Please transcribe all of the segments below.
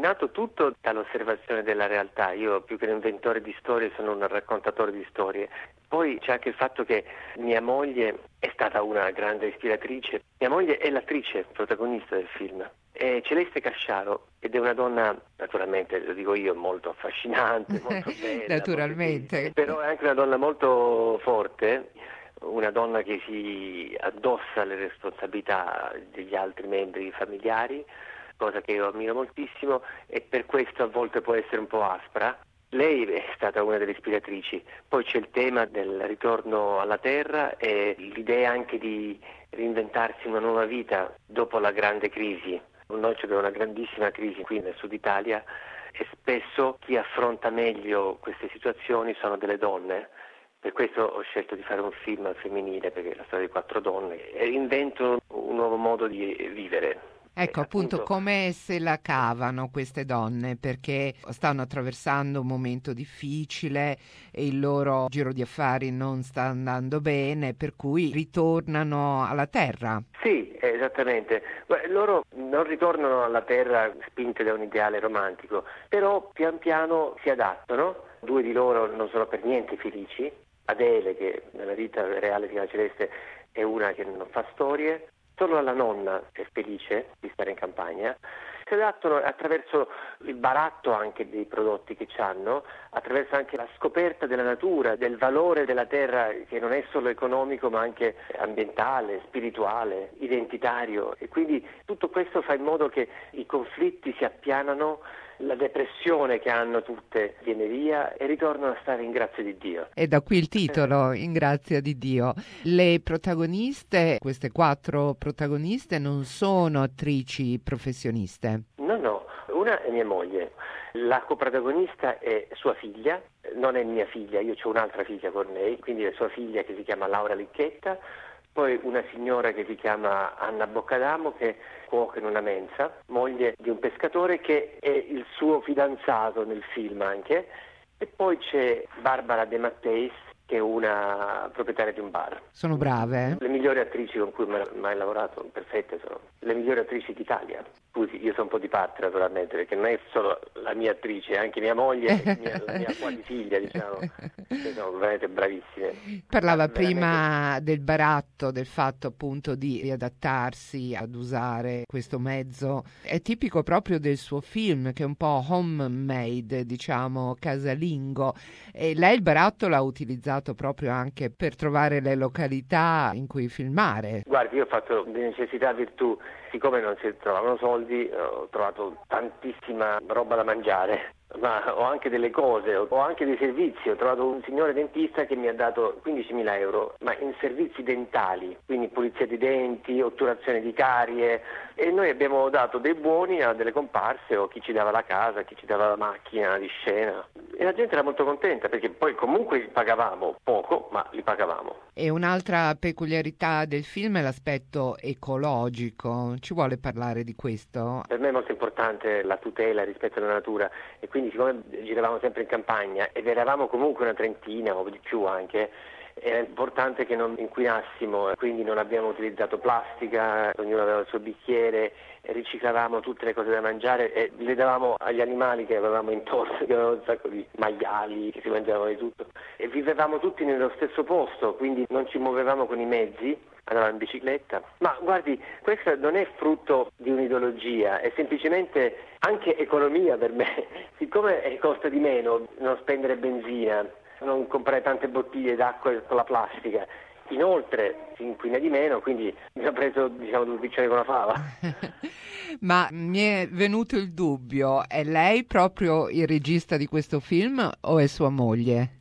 nato tutto dall'osservazione della realtà. Io, più che un inventore di storie, sono un raccontatore di storie. Poi c'è anche il fatto che mia moglie è stata una grande ispiratrice. Mia moglie è l'attrice protagonista del film. È Celeste Casciaro ed è una donna, naturalmente, lo dico io, molto affascinante, molto bella. Naturalmente. Però è anche una donna molto forte, una donna che si addossa le responsabilità degli altri membri familiari, cosa che io ammiro moltissimo, e per questo a volte può essere un po' aspra. Lei è stata una delle ispiratrici. Poi c'è il tema del ritorno alla terra e l'idea anche di reinventarsi una nuova vita dopo la grande crisi. Noi abbiamo una grandissima crisi qui nel sud Italia e spesso chi affronta meglio queste situazioni sono delle donne. Per questo ho scelto di fare un film femminile, perché è la storia di 4 donne, e invento un nuovo modo di vivere. Ecco, appunto, come se la cavano queste donne, perché stanno attraversando un momento difficile e il loro giro di affari non sta andando bene, per cui ritornano alla terra. Sì, esattamente. Loro non ritornano alla terra spinte da un ideale romantico, però pian piano si adattano. 2 di loro non sono per niente felici. Adele, che nella vita reale si chiama Celeste, è una che non fa storie. Solo la nonna è felice di stare in campagna. Si adattano attraverso il baratto anche dei prodotti che hanno, attraverso anche la scoperta della natura, del valore della terra, che non è solo economico ma anche ambientale, spirituale, identitario, e quindi tutto questo fa in modo che i conflitti si appianano, la depressione che hanno tutte viene via e ritornano a stare in grazia di Dio. E da qui il titolo, In grazia di Dio. Le protagoniste, queste 4 protagoniste, non sono attrici professioniste. No, una è mia moglie, la coprotagonista è sua figlia, non è mia figlia, io ho un'altra figlia con lei, quindi è sua figlia che si chiama Laura Licchetta, poi una signora che si chiama Anna Boccadamo, che è cuoca in una mensa, moglie di un pescatore che è il suo fidanzato nel film anche, e poi c'è Barbara De Matteis, che è una proprietaria di un bar. Sono brave? Le migliori attrici con cui ho mai lavorato, perfette, sono le migliori attrici d'Italia. Scusi, io sono un po' di parte naturalmente, perché non è solo la mia attrice, è anche mia moglie e la mia quasi figlia, diciamo, che sono veramente bravissime. Parlava prima del baratto, del fatto appunto di riadattarsi ad usare questo mezzo. È tipico proprio del suo film, che è un po' homemade, diciamo, casalingo. E lei il baratto l'ha utilizzato proprio anche per trovare le località in cui filmare. Guardi, io ho fatto di necessità virtù, siccome non si trovavano soldi, ho trovato tantissima roba da mangiare, ma ho anche delle cose, ho anche dei servizi. Ho trovato un signore dentista che mi ha dato 15.000 euro, ma in servizi dentali, quindi pulizia di denti, otturazione di carie, e noi abbiamo dato dei buoni a delle comparse o chi ci dava la casa, chi ci dava la macchina di scena, e la gente era molto contenta perché poi comunque pagavamo poco, ma li pagavamo. E un'altra peculiarità del film è l'aspetto ecologico. Ci vuole parlare di questo? Per me è molto importante la tutela rispetto alla natura, e quindi siccome giravamo sempre in campagna ed eravamo comunque una trentina o di più anche, era importante che non inquinassimo, quindi non abbiamo utilizzato plastica, ognuno aveva il suo bicchiere, riciclavamo tutte le cose da mangiare e le davamo agli animali che avevamo intorno, che avevano un sacco di maiali che si mangiavano di tutto, e vivevamo tutti nello stesso posto, quindi non ci muovevamo con i mezzi, andavamo in bicicletta. Ma guardi, questo non è frutto di un'ideologia, è semplicemente anche economia per me, siccome costa di meno non spendere benzina, non comprare tante bottiglie d'acqua con la plastica. Inoltre si inquina di meno, quindi mi ha preso, diciamo, 2 piccioni con una fava. Ma mi è venuto il dubbio, è lei proprio il regista di questo film o è sua moglie?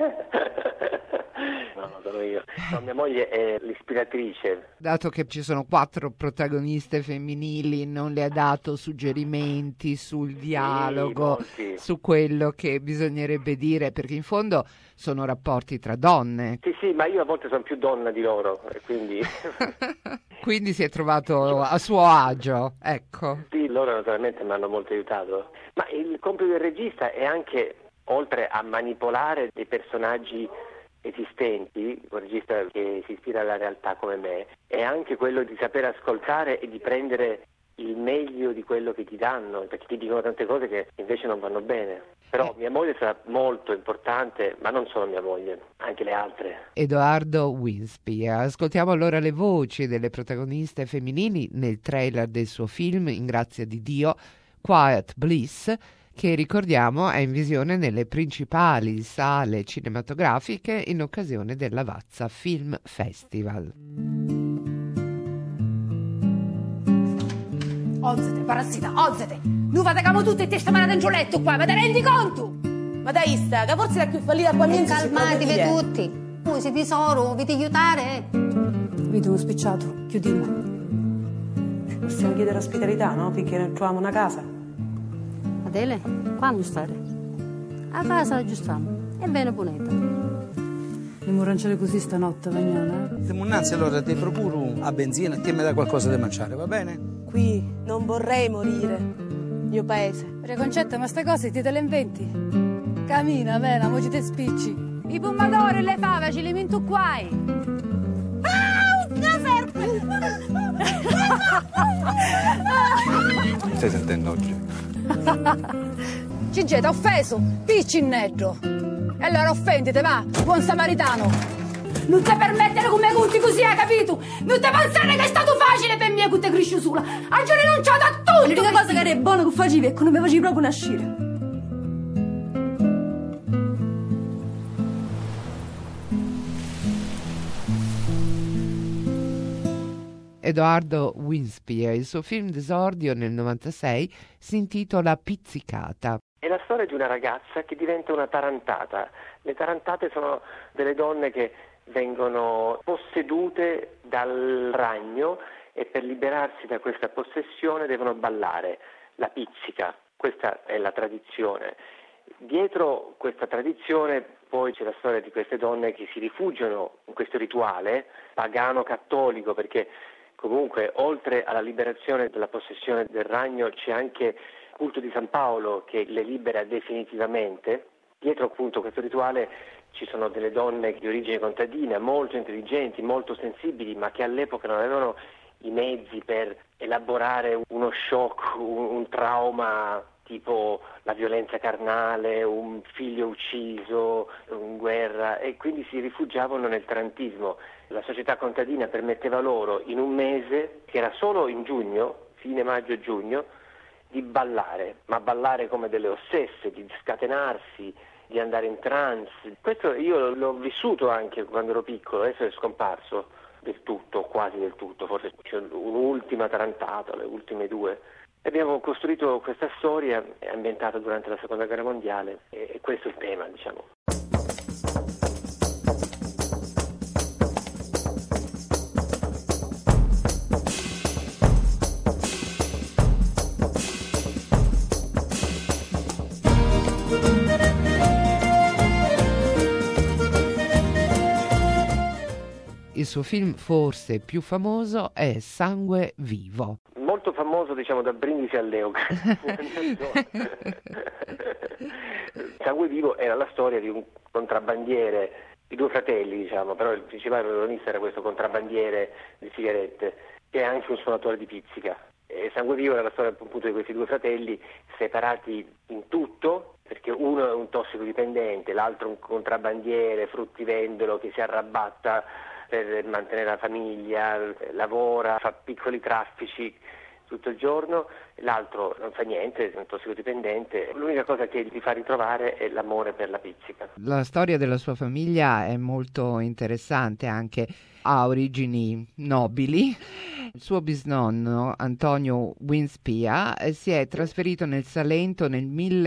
No, sono io. No, mia moglie è l'ispiratrice. Dato che ci sono 4 protagoniste femminili, non le ha dato suggerimenti sul dialogo, molti. su quello che bisognerebbe dire, perché in fondo sono rapporti tra donne. Sì, ma io a volte sono più donna di loro, e quindi... Quindi si è trovato a suo agio, ecco. Sì, loro naturalmente mi hanno molto aiutato. Ma il compito del regista è anche, oltre a manipolare dei personaggi esistenti, un regista che si ispira alla realtà come me, è anche quello di saper ascoltare e di prendere il meglio di quello che ti danno, perché ti dicono tante cose che invece non vanno bene. Però mia moglie sarà molto importante, ma non solo mia moglie, anche le altre. Edoardo Winspear. Ascoltiamo allora le voci delle protagoniste femminili nel trailer del suo film In grazia di Dio, Quiet Bliss, che ricordiamo è in visione nelle principali sale cinematografiche in occasione del Lavazza Film Festival. Ozzete, parassita, ozzete! Nu fatecamo tutti e te stiamo in gioletto qua, ma te rendi conto? Ma dai, sta, forse la più fallita qua niente. Calmatevi tutti. Voi siete tesoro, vi aiutare? Vedi uno spicciato, chiudimmo. Possiamo chiedere ospitalità, no? Finché non troviamo una casa. Adele, quando state? A casa la aggiustiamo. E bene bonetta. Andiamo a ranciare così stanotte, Vagnona. Siamo innanzi, allora ti procuro a benzina e ti mi dà qualcosa da mangiare, va bene? Qui non vorrei morire, mio paese. Preconcetta, ma ste cose ti te le inventi? Cammina, mena, mo ci te spicci. I pomodori e le fave ce li metto qua. Stai sentendo oggi? Cigetta, offeso, piccinnetto. E allora offendite, va, buon samaritano. Non ti permettere come conti così, hai capito? Non ti pensare che è stato facile per me che ti cresci sola. Oggi ho rinunciato a tutto. L'unica cosa che era buono che facevi è che non mi facevi proprio nascere. Edoardo Winspear, il suo film d'esordio nel 96 si intitola Pizzicata. È la storia di una ragazza che diventa una tarantata. Le tarantate sono delle donne che vengono possedute dal ragno e per liberarsi da questa possessione devono ballare la pizzica. Questa è la tradizione. Dietro questa tradizione poi c'è la storia di queste donne che si rifugiano in questo rituale pagano cattolico, perché comunque oltre alla liberazione dalla possessione del ragno c'è anche il culto di San Paolo che le libera definitivamente. Dietro appunto questo rituale ci sono delle donne di origine contadina, molto intelligenti, molto sensibili, ma che all'epoca non avevano i mezzi per elaborare uno shock, un trauma tipo la violenza carnale, un figlio ucciso in guerra, e quindi si rifugiavano nel tarantismo. La società contadina permetteva loro in un mese, che era solo in giugno, fine maggio e giugno, di ballare, ma ballare come delle ossesse, di scatenarsi, di andare in trance. Questo io l'ho vissuto anche quando ero piccolo, adesso è scomparso del tutto, quasi del tutto, forse c'è un'ultima tarantata, le ultime due. Abbiamo costruito questa storia ambientata durante la Seconda Guerra Mondiale e questo è il tema, diciamo. Il suo film forse più famoso è Sangue Vivo. Molto famoso, diciamo, da Brindisi all'Eoca. Sangue Vivo era la storia di un contrabbandiere, di due fratelli, diciamo, però il principale protagonista era questo contrabbandiere di sigarette, che è anche un suonatore di pizzica. E Sangue Vivo era la storia appunto di questi due fratelli separati in tutto, perché uno è un tossicodipendente, l'altro un contrabbandiere, fruttivendolo che si arrabatta per mantenere la famiglia, lavora, fa piccoli traffici tutto il giorno, l'altro non fa niente, è un tossicodipendente. L'unica cosa che gli fa ritrovare è l'amore per la pizzica. La storia della sua famiglia è molto interessante, anche ha origini nobili. Il suo bisnonno, Antonio Winspear, si è trasferito nel Salento nel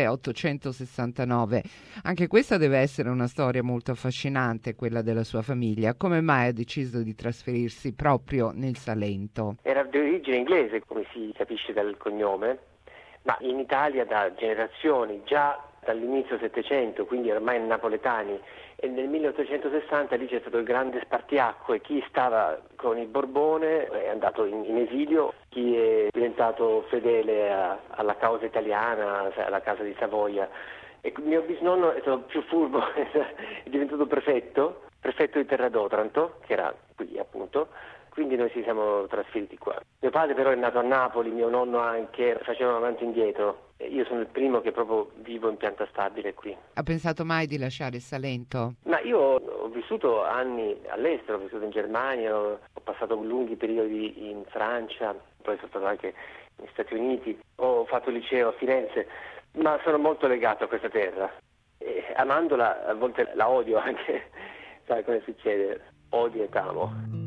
1869. Anche questa deve essere una storia molto affascinante, quella della sua famiglia. Come mai ha deciso di trasferirsi proprio nel Salento? Era di origine inglese, come si capisce dal cognome, ma in Italia da generazioni, già dall'inizio Settecento, quindi ormai napoletani, e nel 1860 lì c'è stato il grande spartiacque, chi stava con il Borbone è andato in esilio, chi è diventato fedele alla causa italiana, alla casa di Savoia. E il mio bisnonno è stato più furbo, è diventato prefetto di Terra d'Otranto, che era qui appunto, quindi noi ci siamo trasferiti qua. Mio padre però è nato a Napoli, mio nonno anche, facevano avanti e indietro. Io sono il primo che proprio vivo in pianta stabile qui. Ha pensato mai di lasciare il Salento? Ma io ho vissuto anni all'estero, ho vissuto in Germania, ho passato lunghi periodi in Francia, poi sono stato anche negli Stati Uniti, ho fatto il liceo a Firenze, ma sono molto legato a questa terra. E amandola a volte la odio anche, sai come succede, odio e t'amo.